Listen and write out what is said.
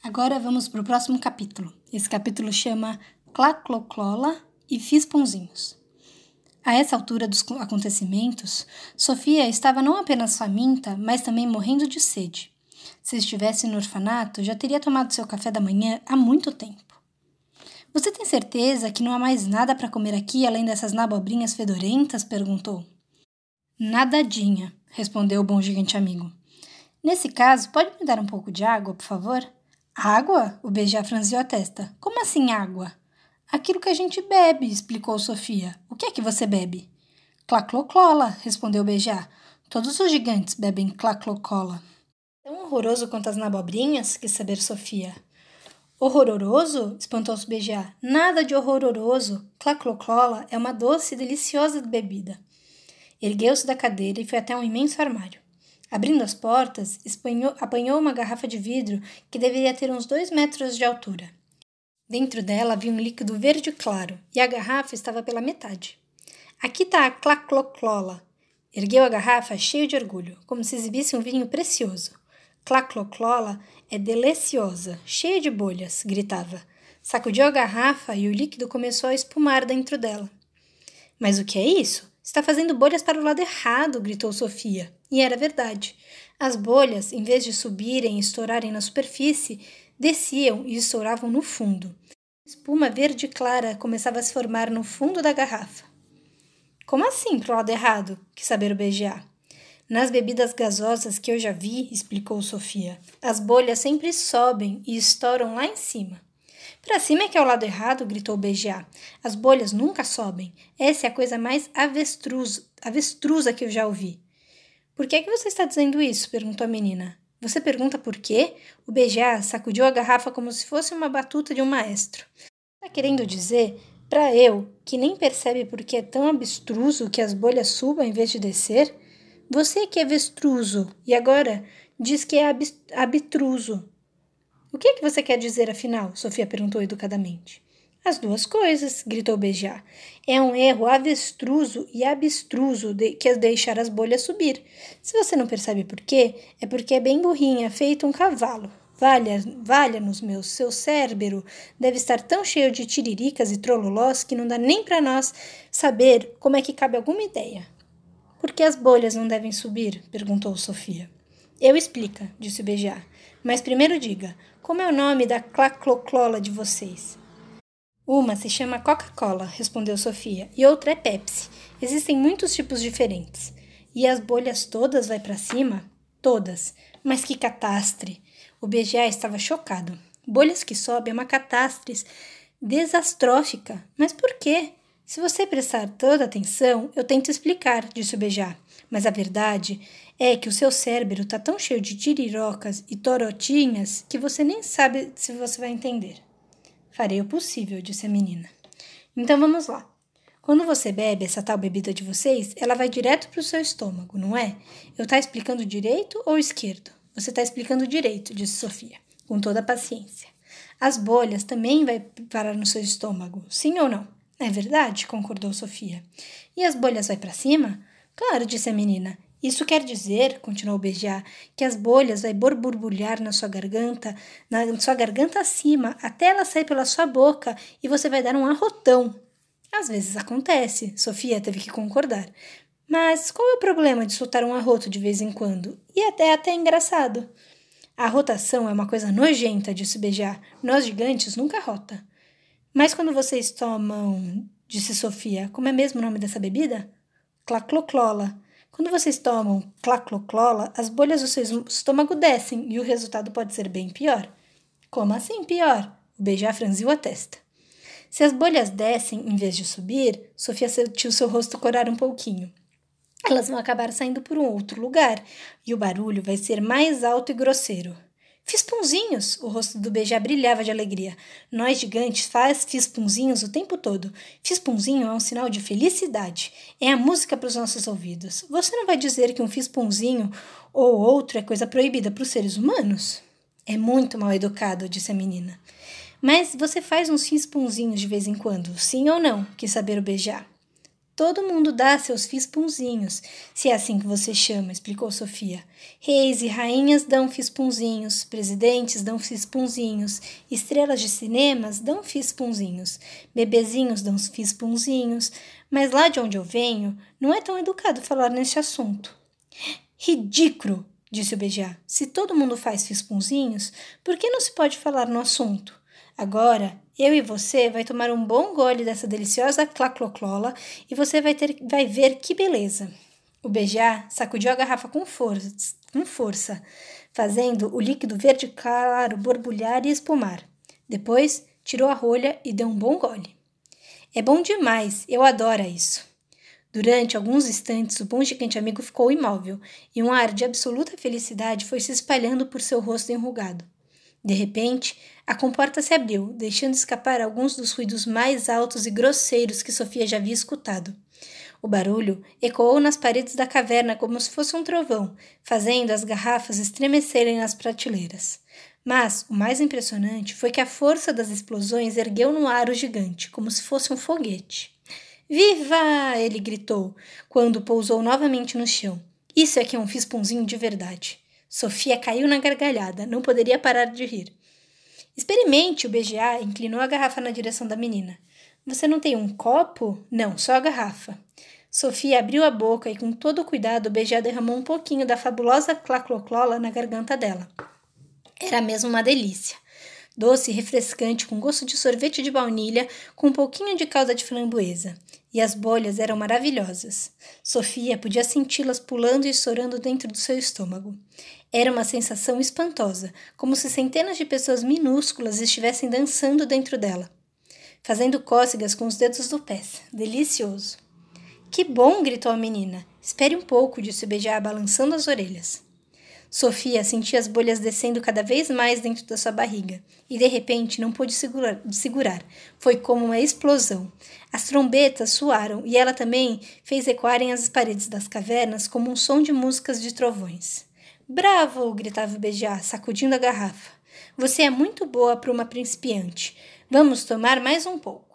Agora vamos para o próximo capítulo. Esse capítulo chama Clacloclola e Fiz Pãozinhos. A essa altura dos acontecimentos, Sofia estava não apenas faminta, mas também morrendo de sede. Se estivesse no orfanato, já teria tomado seu café da manhã há muito tempo. Você tem certeza que não há mais nada para comer aqui além dessas nabobrinhas fedorentas? Perguntou. Nadadinha, respondeu o bom gigante amigo. Nesse caso, pode me dar um pouco de água, por favor? Água? O Beija franziu a testa. Como assim água? Aquilo que a gente bebe, explicou Sofia. O que é que você bebe? Clacloclola, respondeu Beija. Todos os gigantes bebem clacloclola. Tão horroroso quanto as nabobrinhas? Quis saber Sofia. Horroroso? Espantou-se Beija. Nada de horroroso. Clacloclola é uma doce e deliciosa bebida. Ergueu-se da cadeira e foi até um imenso armário. Abrindo as portas, apanhou uma garrafa de vidro que deveria ter uns 2 metros de altura. Dentro dela havia um líquido verde claro e a garrafa estava pela metade. Aqui está a clacloclola. Ergueu a garrafa cheio de orgulho, como se exibisse um vinho precioso. Clacloclola é deliciosa, cheia de bolhas, gritava. Sacudiu a garrafa e o líquido começou a espumar dentro dela. Mas o que é isso? Está fazendo bolhas para o lado errado, gritou Sofia. E era verdade. As bolhas, em vez de subirem e estourarem na superfície, desciam e estouravam no fundo. Espuma verde clara começava a se formar no fundo da garrafa. Como assim, para o lado errado? Quis saber o Beija. Nas bebidas gasosas que eu já vi, explicou Sofia, as bolhas sempre sobem e estouram lá em cima. Para cima é que é o lado errado, gritou Beija. As bolhas nunca sobem. Essa é a coisa mais avestrusa que eu já ouvi. Por que você está dizendo isso? Perguntou a menina. Você pergunta por quê? O Beija sacudiu a garrafa como se fosse uma batuta de um maestro. Está querendo dizer, para eu, que nem percebe por que é tão abstruso que as bolhas subam em vez de descer? Você que é avestruso e agora diz que é abstruso. O que você quer dizer, afinal? Sofia perguntou educadamente. As duas coisas, gritou Beija. É um erro avestruso e abstruso que deixar as bolhas subir. Se você não percebe por quê, é porque é bem burrinha, feito um cavalo. Valha-nos, seu cérebro deve estar tão cheio de tiriricas e trololós que não dá nem para nós saber como é que cabe alguma ideia. Por que as bolhas não devem subir? Perguntou Sofia. Eu explico, disse o Beija. Mas primeiro diga, como é o nome da clacloclola de vocês? Uma se chama Coca-Cola, respondeu Sofia, e outra é Pepsi. Existem muitos tipos diferentes. E as bolhas todas vai para cima? Todas. Mas que catástrofe! O Beija estava chocado. Bolhas que sobem é uma catástrofe desastrófica. Mas por quê? Se você prestar toda atenção, eu tento explicar, disse o Beija. Mas a verdade é que o seu cérebro está tão cheio de tirirocas e torotinhas que você nem sabe se você vai entender. Farei o possível, disse a menina. Então vamos lá. Quando você bebe essa tal bebida de vocês, ela vai direto para o seu estômago, não é? Eu estou explicando direito ou esquerdo? Você está explicando direito, disse Sofia, com toda a paciência. As bolhas também vai parar no seu estômago, sim ou não? É verdade, concordou Sofia. E as bolhas vai para cima? Claro, disse a menina. Isso quer dizer, continuou Beija, que as bolhas vai borbulhar na sua garganta acima, até ela sair pela sua boca e você vai dar um arrotão. Às vezes acontece, Sofia teve que concordar. Mas qual é o problema de soltar um arroto de vez em quando? E até engraçado. A arrotação é uma coisa nojenta, disse Beija. Nós gigantes nunca arrota. Mas quando vocês tomam, disse Sofia, como é mesmo o nome dessa bebida? Clacloclola. Quando vocês tomam clacloclola, as bolhas do seu estômago descem e o resultado pode ser bem pior. Como assim pior? O Beija franziu a testa. Se as bolhas descem em vez de subir, Sofia sentiu seu rosto corar um pouquinho. Elas vão acabar saindo por um outro lugar e o barulho vai ser mais alto e grosseiro. Fiz pãozinhos! O rosto do Beija brilhava de alegria. Nós gigantes fiz pãozinhos o tempo todo. Fiz pãozinho é um sinal de felicidade. É a música para os nossos ouvidos. Você não vai dizer que um fiz pãozinho ou outro é coisa proibida para os seres humanos? É muito mal educado, disse a menina. Mas você faz uns fiz pãozinhos de vez em quando, sim ou não? Quis saber o Beija. Todo mundo dá seus fispunzinhos, se é assim que você chama, explicou Sofia. Reis e rainhas dão fispunzinhos, presidentes dão fispunzinhos, estrelas de cinemas dão fispunzinhos, bebezinhos dão fispunzinhos, mas lá de onde eu venho, não é tão educado falar nesse assunto. Ridículo, disse o BGA. Se todo mundo faz fispunzinhos, por que não se pode falar no assunto? Agora, eu e você vai tomar um bom gole dessa deliciosa clacloclola e você vai ver que beleza. O BGA sacudiu a garrafa com força, fazendo o líquido verde claro borbulhar e espumar. Depois, tirou a rolha e deu um bom gole. É bom demais, eu adoro isso. Durante alguns instantes, o bom gigante amigo ficou imóvel e um ar de absoluta felicidade foi se espalhando por seu rosto enrugado. De repente, a comporta se abriu, deixando escapar alguns dos ruídos mais altos e grosseiros que Sofia já havia escutado. O barulho ecoou nas paredes da caverna como se fosse um trovão, fazendo as garrafas estremecerem nas prateleiras. Mas o mais impressionante foi que a força das explosões ergueu no ar o gigante, como se fosse um foguete. Viva! Ele gritou, quando pousou novamente no chão. Isso é que é um fispunzinho de verdade. Sofia caiu na gargalhada, não poderia parar de rir. Experimente, o BGA inclinou a garrafa na direção da menina. Você não tem um copo? Não, só a garrafa. Sofia abriu a boca e com todo cuidado o BGA derramou um pouquinho da fabulosa clacloclola na garganta dela. Era mesmo uma delícia. Doce e refrescante, com gosto de sorvete de baunilha, com um pouquinho de calda de framboesa. E as bolhas eram maravilhosas. Sofia podia senti-las pulando e estourando dentro do seu estômago. Era uma sensação espantosa, como se centenas de pessoas minúsculas estivessem dançando dentro dela, fazendo cócegas com os dedos do pé. Delicioso. Que bom! Gritou a menina. Espere um pouco, disse o BGA, balançando as orelhas. Sofia sentia as bolhas descendo cada vez mais dentro da sua barriga e, de repente, não pôde segurar. Foi como uma explosão. As trombetas soaram e ela também fez ecoarem as paredes das cavernas como um som de músicas de trovões. Bravo! Gritava o BGA, sacudindo a garrafa. Você é muito boa para uma principiante. Vamos tomar mais um pouco.